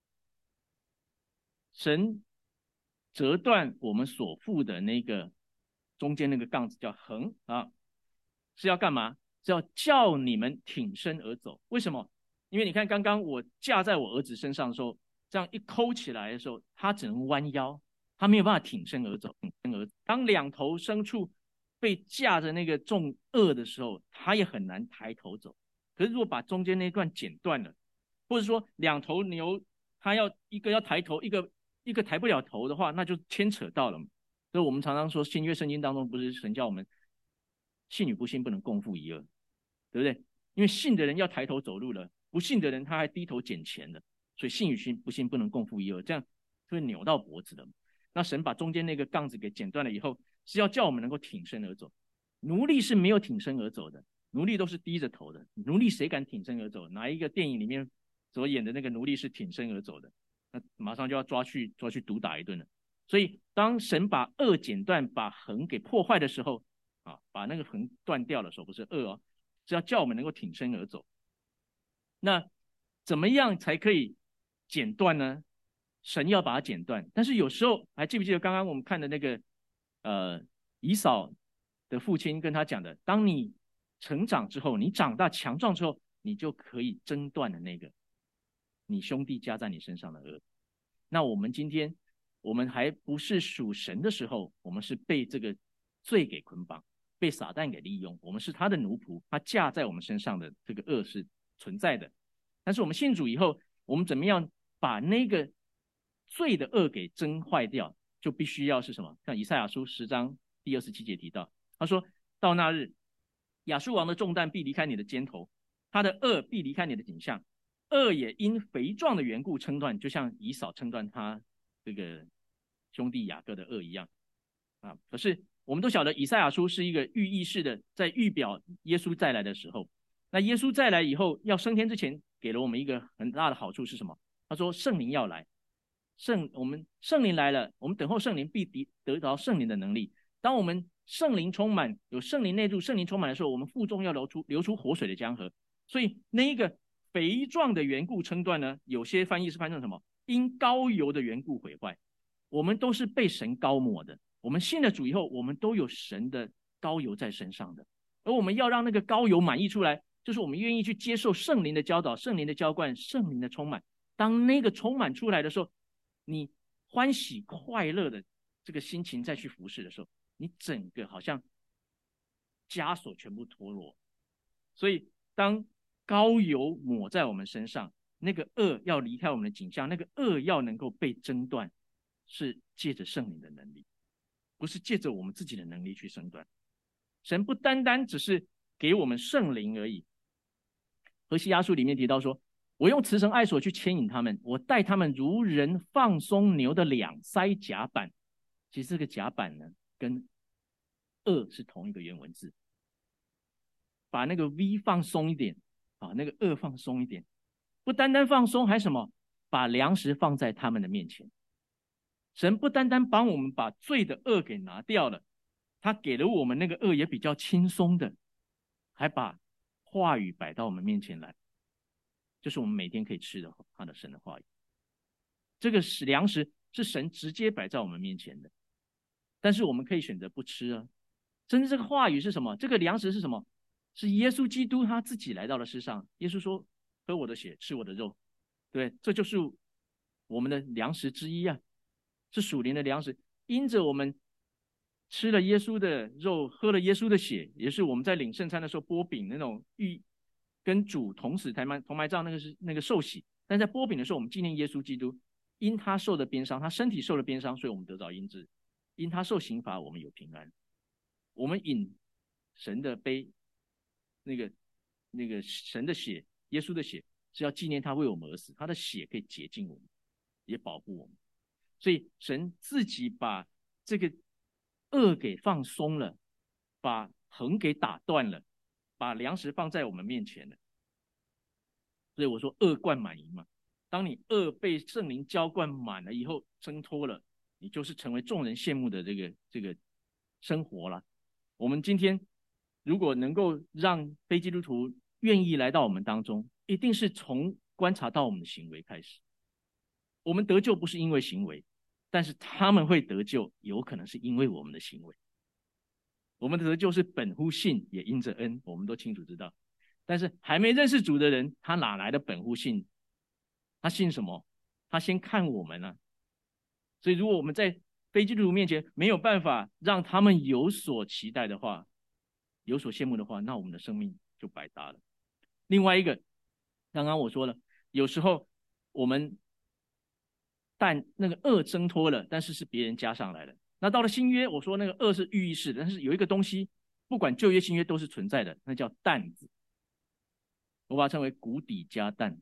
神折断我们所负的那个中间那个杠子叫横啊。是要干嘛？是要叫你们挺身而走。为什么？因为你看刚刚我架在我儿子身上的时候，这样一抠起来的时候，他只能弯腰，他没有办法挺身而走。挺身而走。当两头牲畜被架着那个重轭的时候，他也很难抬头走。可是如果把中间那一段剪断了，或者说两头牛他要一个要抬头，一个一个抬不了头的话，那就牵扯到了。所以我们常常说新约圣经当中不是神叫我们信与不信不能共负一恶，对不对？因为信的人要抬头走路了，不信的人他还低头捡钱了，所以信与信不信不能共负一恶，这样会扭到脖子的。那神把中间那个杠子给剪断了以后，是要叫我们能够挺身而走。奴隶是没有挺身而走的，奴隶都是低着头的。奴隶谁敢挺身而走？哪一个电影里面所演的那个奴隶是挺身而走的？那马上就要抓去抓去毒打一顿了。所以当神把恶剪断，把横给破坏的时候，啊，把那个横断掉的时候，不是恶哦，是要叫我们能够挺身而走。那怎么样才可以剪断呢？神要把它剪断，但是有时候还记不记得刚刚我们看的那个呃以扫的父亲跟他讲的，当你成长之后，你长大强壮之后，你就可以挣断的那个你兄弟加在你身上的恶。那我们今天我们还不是属神的时候，我们是被这个罪给捆绑，被撒旦给利用，我们是他的奴仆，他架在我们身上的这个恶是存在的。但是我们信主以后，我们怎么样把那个罪的恶给挣坏掉，就必须要是什么？像以赛亚书十章第二十七节提到，他说到那日，亚述王的重担必离开你的肩头，他的恶必离开你的颈项，恶也因肥壮的缘故称断，就像以扫称断他这个兄弟雅各的恶一样啊。可是我们都晓得以赛亚书是一个寓意式的，在预表耶稣再来的时候。那耶稣再来以后，要升天之前，给了我们一个很大的好处是什么？他说圣灵要来，圣我们圣灵来了，我们等候圣灵必得到圣灵的能力。当我们圣灵充满，有圣灵内住，圣灵充满的时候，我们腹中要流出流出活水的江河。所以那一个肥壮的缘故称断呢，有些翻译是翻成什么？因膏油的缘故毁坏。我们都是被神膏抹的，我们信了主以后，我们都有神的膏油在身上的，而我们要让那个膏油满溢出来，就是我们愿意去接受圣灵的教导、圣灵的浇灌、圣灵的充满。当那个充满出来的时候，你欢喜快乐的这个心情再去服侍的时候，你整个好像枷锁全部脱落。所以当膏油抹在我们身上，那个恶要离开我们的景象，那个恶要能够被挣断，是借着圣灵的能力，不是借着我们自己的能力去挣断。神不单单只是给我们圣灵而已。何西阿书里面提到说，我用慈绳爱索去牵引他们，我带他们如人放松牛的两腮甲板。其实这个甲板呢，跟恶是同一个原文字，把那个 V 放松一点，把那个恶放松一点，不单单放松，还什么？把粮食放在他们的面前。神不单单帮我们把罪的恶给拿掉了，他给了我们那个恶也比较轻松的，还把话语摆到我们面前来，就是我们每天可以吃的他的神的话语。这个是粮食是神直接摆在我们面前的，但是我们可以选择不吃啊。真正这个话语是什么？这个粮食是什么？是耶稣基督他自己来到了世上。耶稣说：“喝我的血，吃我的肉。”对，这就是我们的粮食之一啊，是属灵的粮食。因着我们吃了耶稣的肉，喝了耶稣的血，也是我们在领圣餐的时候剥饼那种预跟主同死同埋同埋葬，那个是那个受洗。但在剥饼的时候，我们纪念耶稣基督，因他受的鞭伤，他身体受了鞭伤，所以我们得着医治；因他受刑罚，我们有平安。我们饮神的杯，那个那个神的血，耶稣的血，是要纪念他为我们而死，他的血可以洁净我们，也保护我们。所以神自己把这个恶给放松了，把横给打断了，把粮食放在我们面前了。所以我说恶贯满盈嘛，当你恶被圣灵浇灌满了以后，挣脱了，你就是成为众人羡慕的这个这个生活了。我们今天如果能够让非基督徒愿意来到我们当中，一定是从观察到我们的行为开始。我们得救不是因为行为，但是他们会得救，有可能是因为我们的行为。我们的得救是本乎信，也因着恩，我们都清楚知道。但是还没认识主的人，他哪来的本乎信？他信什么？他先看我们啊。所以如果我们在非基督徒面前没有办法让他们有所期待的话，有所羡慕的话，那我们的生命就白搭了。另外一个，刚刚我说了，有时候我们但那个恶挣脱了，但是是别人加上来的。那到了新约，我说那个恶是寓意式的，但是有一个东西，不管旧约新约都是存在的，那叫担子。我把它称为谷底加担。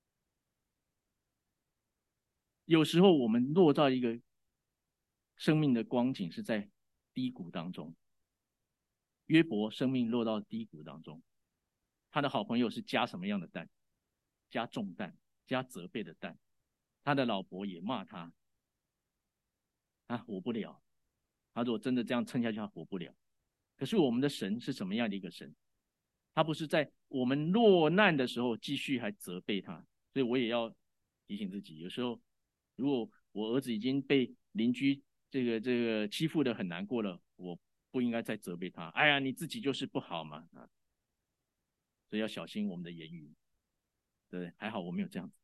有时候我们落到一个生命的光景是在低谷当中。约伯生命落到低谷当中，他的好朋友是加什么样的担？加重担，加责备的担。他的老婆也骂他，他活不了。他如果真的这样撑下去，他活不了。可是我们的神是什么样的一个神？他不是在我们落难的时候继续还责备他。所以我也要提醒自己，有时候如果我儿子已经被邻居这个这个欺负的很难过了，我不应该再责备他。哎呀，你自己就是不好嘛，啊，所以要小心我们的言语，对不对？还好我没有这样子。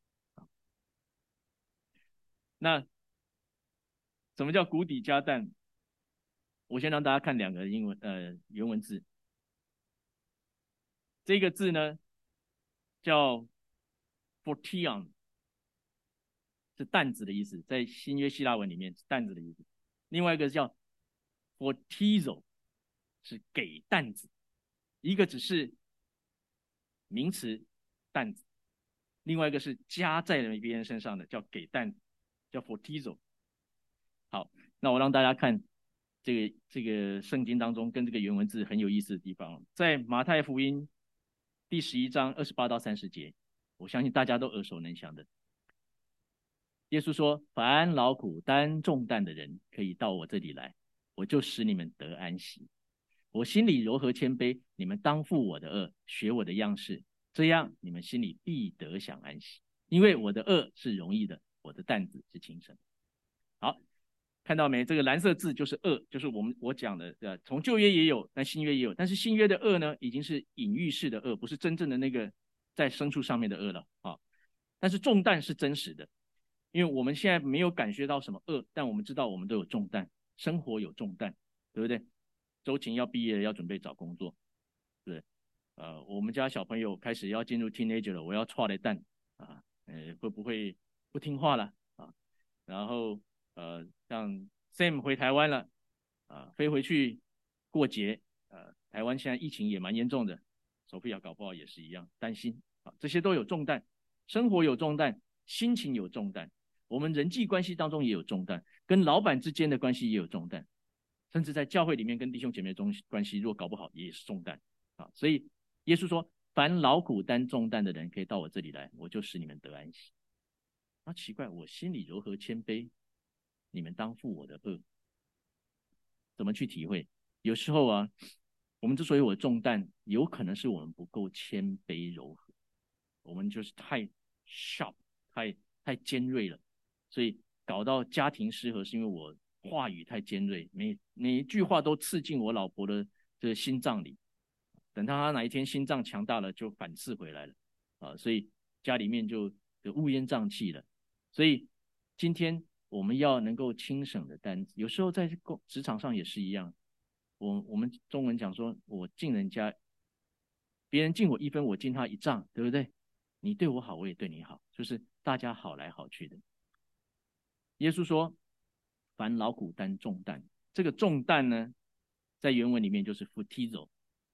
那什么叫谷底加担？我先让大家看两个英文呃原文字。这个字呢叫 fortion， 是担子的意思，在新约希腊文里面是担子的意思。另外一个叫 fortizo， 是给担子。一个只是名词担子，另外一个是加在别人身上的，叫给担子，叫 fortizo。好，那我让大家看这个这个圣经当中跟这个原文字很有意思的地方，在马太福音第十一章二十八到三十节，我相信大家都耳熟能详的。耶稣说：“凡劳苦担重担的人，可以到我这里来，我就使你们得安息。我心里柔和谦卑，你们当负我的恶，学我的样式，这样你们心里必得享安息。因为我的恶是容易的，我的担子是轻省。”好，看到没？这个蓝色字就是恶，就是我们我讲的，呃，从旧约也有，但新约也有。但是新约的恶呢，已经是隐喻式的恶，不是真正的那个在牲畜上面的恶了啊。但是重担是真实的，因为我们现在没有感觉到什么恶，但我们知道我们都有重担，生活有重担，对不对？周晴要毕业了，要准备找工作，对，呃，我们家小朋友开始要进入 teenager 了，我要踹了蛋啊，呃，会不会不听话了啊？然后呃，像 Sam 回台湾了啊，飞回去过节，呃，台湾现在疫情也蛮严重的，索菲亚搞不好也是一样，担心啊，这些都有重担，生活有重担，心情有重担，我们人际关系当中也有重担，跟老板之间的关系也有重担。甚至在教会里面跟弟兄姐妹中关系，若搞不好也是重担啊。所以耶稣说：“凡劳苦担重担的人，可以到我这里来，我就使你们得安息。”那奇怪，我心里柔和谦卑，你们当负我的恶。怎么去体会？有时候啊，我们之所以有重担，有可能是我们不够谦卑柔和，我们就是太 sharp， 太太尖锐了，所以搞到家庭失和，是因为我话语太尖锐，每每一句话都刺进我老婆的这个心脏里。等到她哪一天心脏强大了，就反刺回来了啊！所以家里面就就乌烟瘴气了。所以今天我们要能够轻省的担子，有时候在职场上也是一样。我我们中文讲说，我敬人家，别人敬我一分，我敬他一丈，对不对？你对我好，我也对你好，就是大家好来好去的。耶稣说：“凡劳苦担重担，这个重担呢，在原文里面就是 futizo。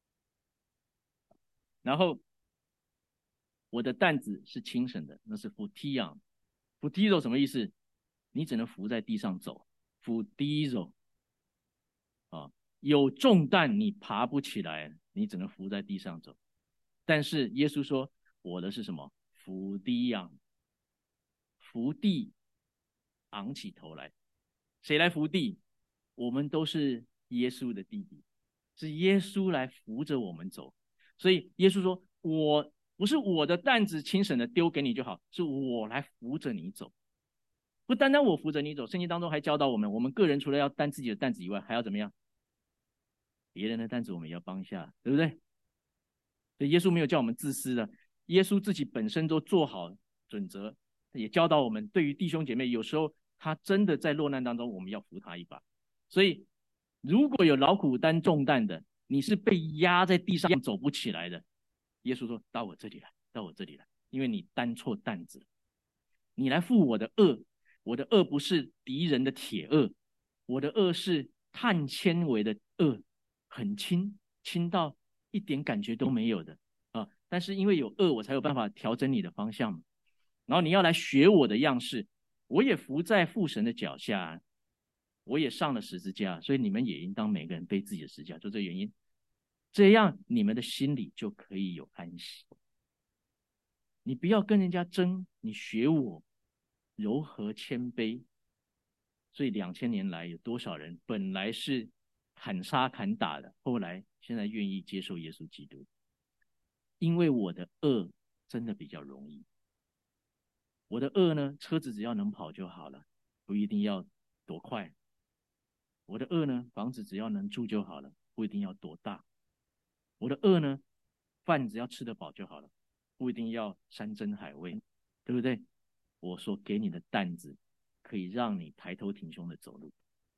然后我的担子是轻省的，那是 futian。futizo 什么意思？你只能扶在地上走 ，futizo 啊，有重担你爬不起来，你只能扶在地上走。但是耶稣说，我的是什么？伏低仰，伏地昂起头来。谁来伏地？我们都是耶稣的弟弟，是耶稣来扶着我们走。所以耶稣说，我不是我的担子轻省的丢给你就好，是我来扶着你走。不单单我扶着你走，圣经当中还教导我们，我们个人除了要担自己的担子以外，还要怎么样？别人的担子我们也要帮一下，对不对？所以耶稣没有叫我们自私的，耶稣自己本身都做好准则，也教导我们，对于弟兄姐妹，有时候他真的在落难当中，我们要扶他一把。所以如果有劳苦担重担的，你是被压在地上走不起来的，耶稣说：“到我这里来，到我这里来，因为你担错担子，你来负我的恶。我的恶不是敌人的铁恶，我的恶是碳纤维的恶，很轻，轻到一点感觉都没有的啊！但是因为有恶，我才有办法调整你的方向嘛。然后你要来学我的样式，我也伏在父神的脚下，我也上了十字架，所以你们也应当每个人背自己的十字架，就这个原因。这样你们的心里就可以有安息。你不要跟人家争，你学我柔和谦卑。所以两千年来有多少人本来是砍杀砍打的，后来现在愿意接受耶稣基督？因为我的恶真的比较容易。我的恶呢，车子只要能跑就好了，不一定要多快。我的恶呢，房子只要能住就好了，不一定要多大。我的恶呢，饭只要吃得饱就好了，不一定要山珍海味，对不对？我所给你的担子可以让你抬头挺胸的走路。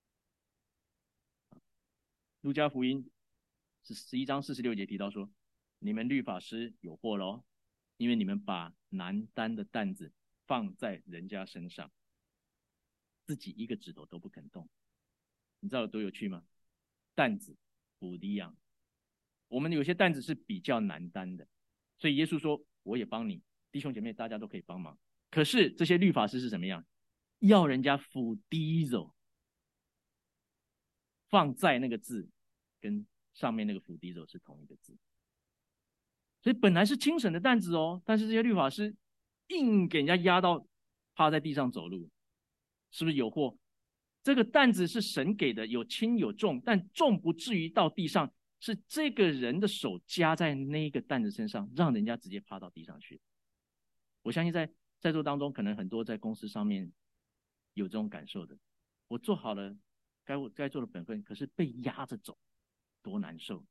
路加福音是十一章四十六节提到说，你们律法师有祸咯，因为你们把难担的担子放在人家身上，自己一个指头都不肯动。你知道有多有趣吗？担子不一样，我们有些担子是比较难担的，所以耶稣说我也帮你，弟兄姐妹大家都可以帮忙。可是这些律法师是怎么样？要人家伏低走， 放在那个字跟上面那个府邸走是同一个字。所以本来是轻省的担子哦，但是这些律法师硬给人家压到趴在地上走路，是不是有祸？这个担子是神给的，有轻有重，但重不至于到地上，是这个人的手加在那个担子身上，让人家直接趴到地上去。我相信在在座当中，可能很多在公司上面有这种感受的。我做好了该我该做的本分，可是被压着走，多难受。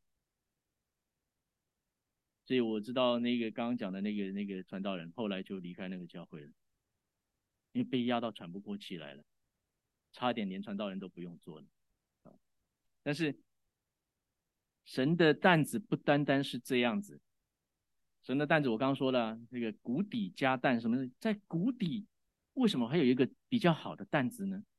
所以我知道那个刚刚讲的那个那个传道人，后来就离开那个教会了，因为被压到喘不过气来了，差点连传道人都不用做了。但是神的担子不单单是这样子，神的担子我刚刚说了，那个谷底加担什么的，在谷底为什么还有一个比较好的担子呢？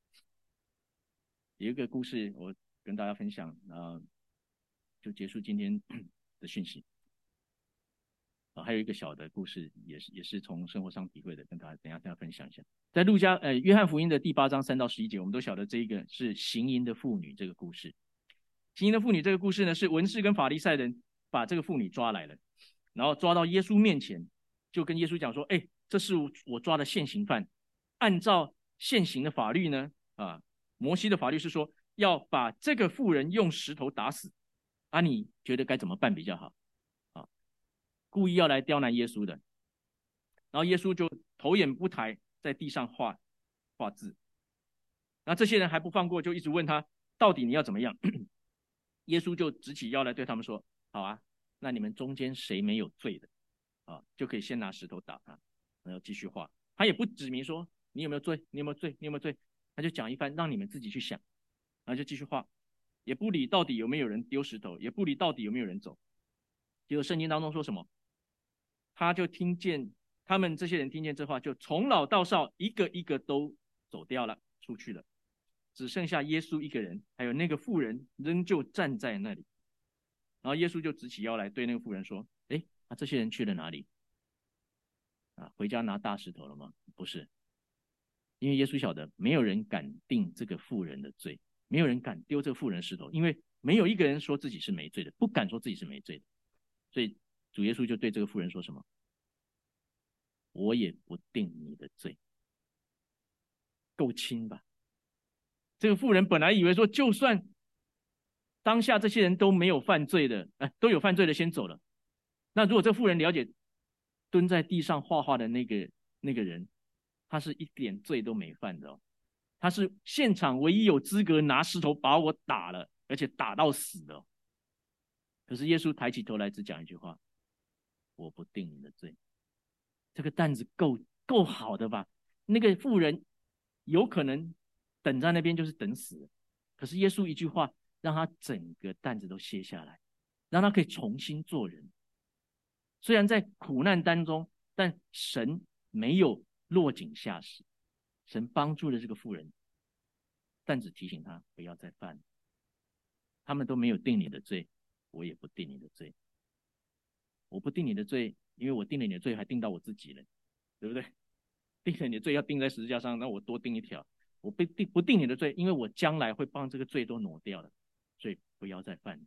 有一个故事我跟大家分享，呃，就结束今天的讯息。啊，还有一个小的故事，也是也是从生活上体会的，跟大家等一下大家分享一下。在路加呃约翰福音的第八章三到十一节，我们都晓得这一个是行淫的妇女这个故事。行淫的妇女这个故事呢，是文士跟法利赛人把这个妇女抓来了，然后抓到耶稣面前，就跟耶稣讲说：“哎，这是我抓的现行犯，按照现行的法律呢，啊，摩西的法律是说要把这个妇人用石头打死，啊，你觉得该怎么办比较好？”故意要来刁难耶稣的，然后耶稣就头也不抬，在地上画画字。那这些人还不放过，就一直问他，到底你要怎么样？耶稣就直起腰来对他们说：“好啊，那你们中间谁没有罪的，啊，就可以先拿石头打他，然后继续画。他也不指明说你有没有罪，你有没有罪，你有没有罪，他就讲一番，让你们自己去想，然后就继续画，也不理到底有没有人丢石头，也不理到底有没有人走。结果圣经当中说什么？他就听见他们这些人听见这话，就从老到少一个一个都走掉了，出去了，只剩下耶稣一个人，还有那个妇人仍旧站在那里。然后耶稣就直起腰来对那个妇人说：“哎，啊，这些人去了哪里？啊，回家拿大石头了吗？不是，因为耶稣晓得没有人敢定这个妇人的罪，没有人敢丢这个妇人石头，因为没有一个人说自己是没罪的，不敢说自己是没罪的。所以主耶稣就对这个妇人说什么？我也不定你的罪。够轻吧？这个妇人本来以为说，就算当下这些人都没有犯罪的，哎，都有犯罪的先走了。那如果这妇人了解蹲在地上画画的那个那个人，他是一点罪都没犯的哦，他是现场唯一有资格拿石头把我打了，而且打到死的哦。可是耶稣抬起头来，只讲一句话：我不定你的罪。这个担子够够好的吧？那个妇人有可能等在那边就是等死了，可是耶稣一句话让他整个担子都卸下来，让他可以重新做人。虽然在苦难当中，但神没有落井下石，神帮助了这个妇人，但只提醒他不要再犯。他们都没有定你的罪，我也不定你的罪。我不定你的罪，因为我定了你的罪，还定到我自己了，对不对？定了你的罪要定在十字架上，那我多定一条。我不定不定你的罪，因为我将来会帮这个罪都挪掉了，所以不要再犯。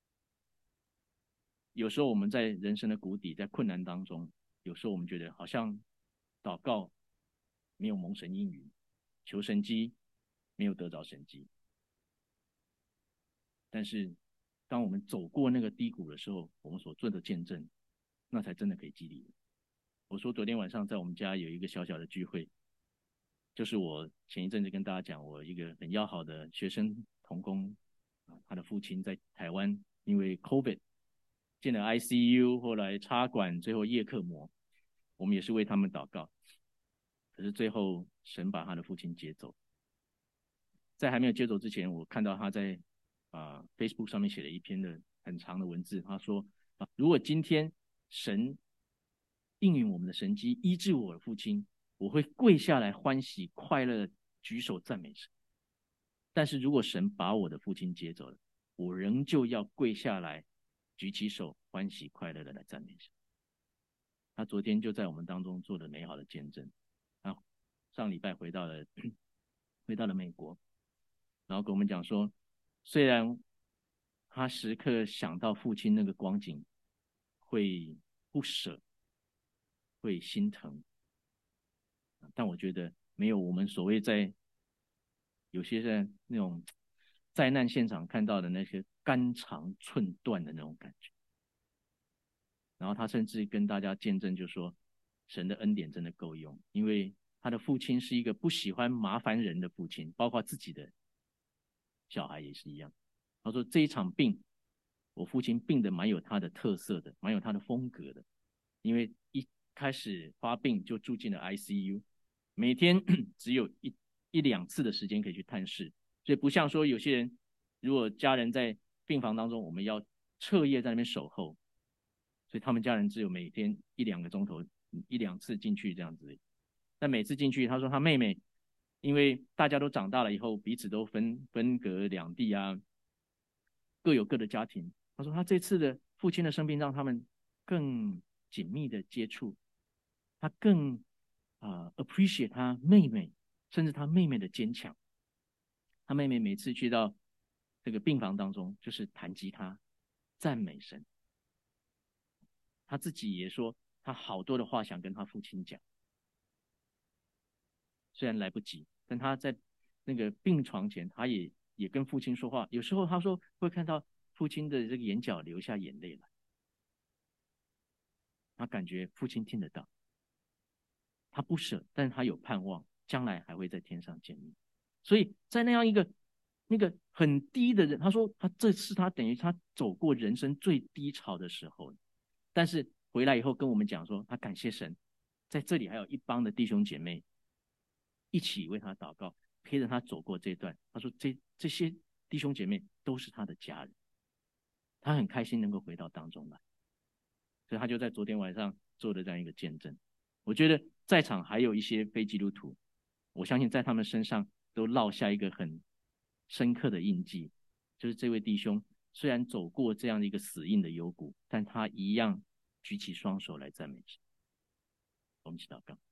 有时候我们在人生的谷底，在困难当中，有时候我们觉得好像祷告没有蒙神应允，求神迹没有得着神迹。但是当我们走过那个低谷的时候，我们所做的见证，那才真的可以激励。我说昨天晚上在我们家有一个小小的聚会，就是我前一阵子跟大家讲，我一个很要好的学生同工，他的父亲在台湾因为 COVID 进了 I C U， 后来插管，最后叶克膜，我们也是为他们祷告。可是最后神把他的父亲接走，在还没有接走之前，我看到他在啊、呃、Facebook 上面写了一篇的很长的文字，他说啊，如果今天神应允我们的神迹，医治我的父亲，我会跪下来欢喜快乐的举手赞美神。但是如果神把我的父亲接走了，我仍旧要跪下来举起手欢喜快乐的来赞美神。他昨天就在我们当中做了美好的见证。他上礼拜回到了回到了美国，然后跟我们讲说， 虽然他时刻想到父亲那个光景，会不舍，会心疼，但我觉得没有我们所谓在有些人那种灾难现场看到的那些肝肠寸断的那种感觉。然后他甚至跟大家见证，就说神的恩典真的够用，因为他的父亲是一个不喜欢麻烦人的父亲，包括自己的小孩也是一样。他说这一场病，我父亲病的蛮有他的特色的，蛮有他的风格的，因为一开始发病就住进了 I C U， 每天只有一一两次的时间可以去探视，所以不像说有些人，如果家人在病房当中，我们要彻夜在那边守候，所以他们家人只有每天一两个钟头，一两次进去这样子。但每次进去，他说他妹妹，因为大家都长大了以后，彼此都分分隔两地啊，各有各的家庭。他说他这次的父亲的生病让他们更紧密的接触，他更啊、呃、appreciate 他妹妹，甚至他妹妹的坚强。他妹妹每次去到这个病房当中，就是弹吉他，赞美神。他自己也说，他好多的话想跟他父亲讲，虽然来不及，但他在那个病床前，他也也跟父亲说话。有时候他说会看到父亲的这个眼角流下眼泪来，他感觉父亲听得到，他不舍，但是他有盼望，将来还会在天上见面。所以在那样一个那个很低的人，他说他这次他等于他走过人生最低潮的时候，但是回来以后跟我们讲说，他感谢神，在这里还有一帮的弟兄姐妹一起为他祷告，陪着他走过这段。他说这这些弟兄姐妹都是他的家人，他很开心能够回到当中来，所以他就在昨天晚上做了这样一个见证。我觉得在场还有一些非基督徒，我相信在他们身上都烙下一个很深刻的印记，就是这位弟兄虽然走过这样的一个死荫的幽谷，但他一样举起双手来赞美神。我们一起祷告。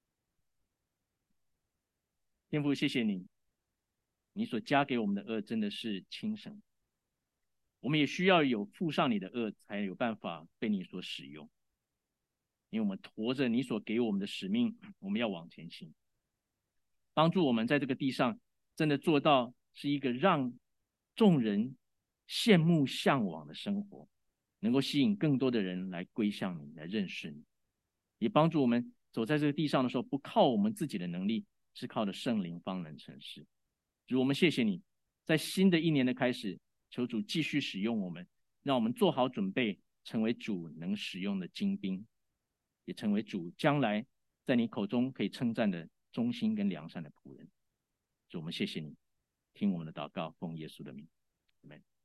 天父，谢谢你，你所加给我们的恶真的是轻省，我们也需要有付上你的恶，才有办法被你所使用。因为我们驮着你所给我们的使命，我们要往前行，帮助我们在这个地上真的做到是一个让众人羡慕向往的生活，能够吸引更多的人来归向你，来认识你，也帮助我们走在这个地上的时候，不靠我们自己的能力，是靠着圣灵方能成事。主，我们谢谢你，在新的一年的开始，求主继续使用我们，让我们做好准备，成为主能使用的精兵，也成为主将来在你口中可以称赞的忠心跟良善的仆人。主，我们谢谢你，听我们的祷告，奉耶稣的名，阿们。